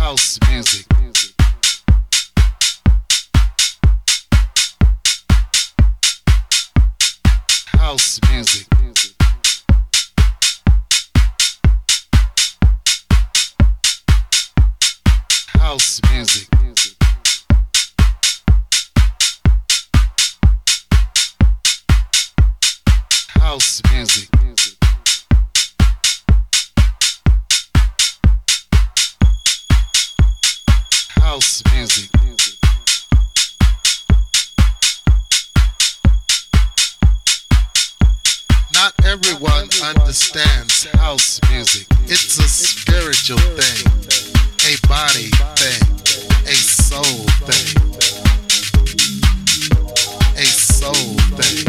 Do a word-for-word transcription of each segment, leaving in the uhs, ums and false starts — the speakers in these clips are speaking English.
House music. House music. House music. House music. House music. Not everyone understands house music. It's a spiritual thing, a body thing, a soul thing, a soul thing.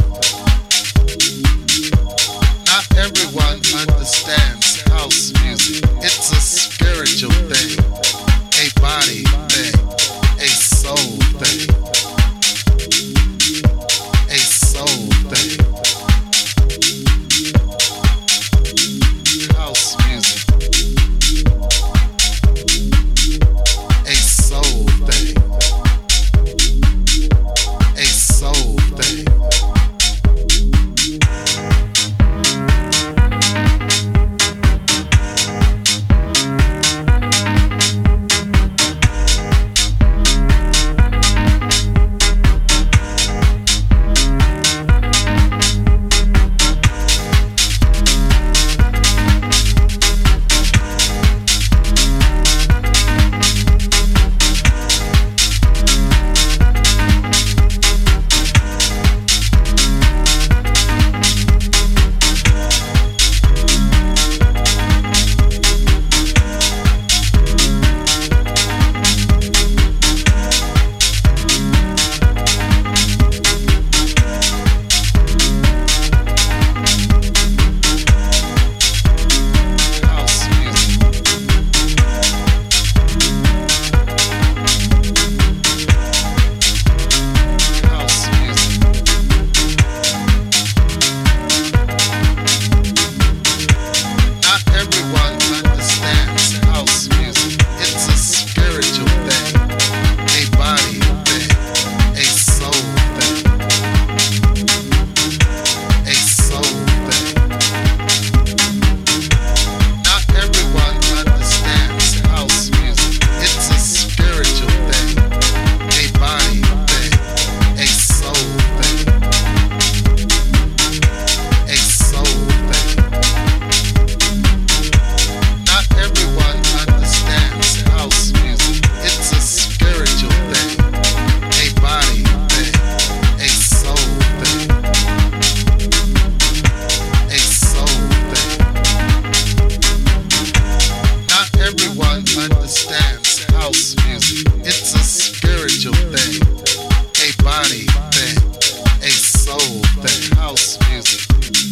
Not everyone understands house music. It's a spiritual thing, a body thing, a soul thing, a soul thing. House music, a soul thing, a soul thing. Understands house music. It's a spiritual thing, a body thing, a soul thing. House music,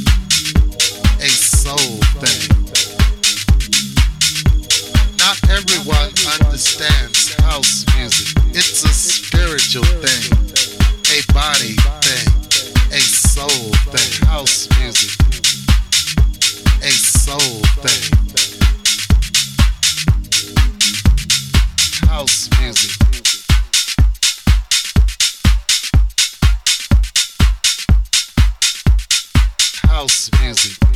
a soul thing. Not everyone understands house music. It's a spiritual thing, a body thing, a soul thing. House music, a soul thing. House music. House music.